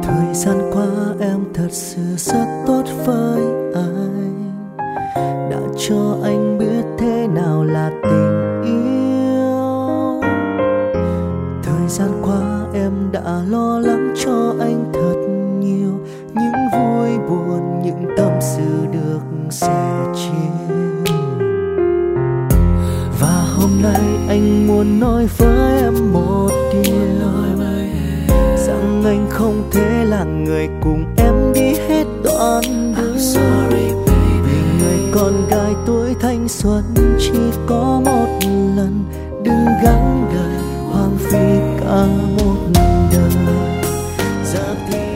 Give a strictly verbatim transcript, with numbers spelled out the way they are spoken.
Thời gian qua em thật sự rất tốt với anh, đã cho anh biết thế nào là tình yêu. Thời gian qua em đã lo lắng cho anh thật nhiều, những vui buồn, những tâm sự được sẻ chia. Và hôm nay anh muốn nói với em một điều, rằng anh không thể là người cùng em đi hết đoạn đường. Vì người con gái tuổi thanh xuân chỉ có một lần, đừng gắng đời hoang phí cả một đời. Giờ thì